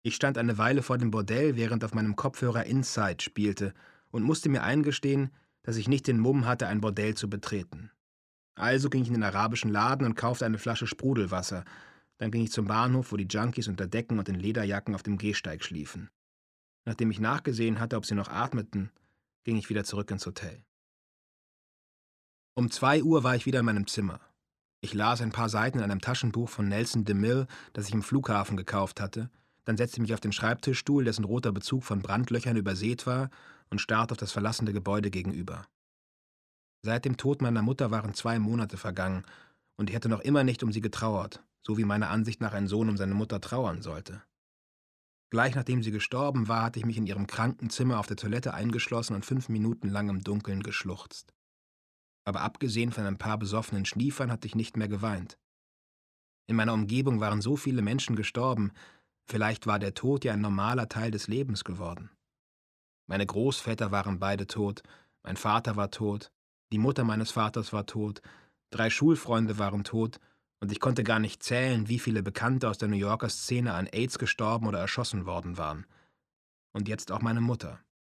Ich stand eine Weile vor dem Bordell, während auf meinem Kopfhörer Inside spielte und musste mir eingestehen, dass ich nicht den Mumm hatte, ein Bordell zu betreten. Also ging ich in den arabischen Laden und kaufte eine Flasche Sprudelwasser. Dann ging ich zum Bahnhof, wo die Junkies unter Decken und in Lederjacken auf dem Gehsteig schliefen. Nachdem ich nachgesehen hatte, ob sie noch atmeten, ging ich wieder zurück ins Hotel. Um 2 Uhr war ich wieder in meinem Zimmer. Ich las ein paar Seiten in einem Taschenbuch von Nelson DeMille, das ich im Flughafen gekauft hatte, dann setzte ich mich auf den Schreibtischstuhl, dessen roter Bezug von Brandlöchern übersät war, und starrte auf das verlassene Gebäude gegenüber. Seit dem Tod meiner Mutter waren 2 Monate vergangen, und ich hatte noch immer nicht um sie getrauert, so wie meiner Ansicht nach ein Sohn um seine Mutter trauern sollte. Gleich nachdem sie gestorben war, hatte ich mich in ihrem Krankenzimmer auf der Toilette eingeschlossen und 5 Minuten lang im Dunkeln geschluchzt. Aber abgesehen von ein paar besoffenen Schniefern hatte ich nicht mehr geweint. In meiner Umgebung waren so viele Menschen gestorben, vielleicht war der Tod ja ein normaler Teil des Lebens geworden. Meine Großväter waren beide tot, mein Vater war tot, die Mutter meines Vaters war tot, 3 Schulfreunde waren tot, und ich konnte gar nicht zählen, wie viele Bekannte aus der New Yorker Szene an AIDS gestorben oder erschossen worden waren. Und jetzt auch meine Mutter.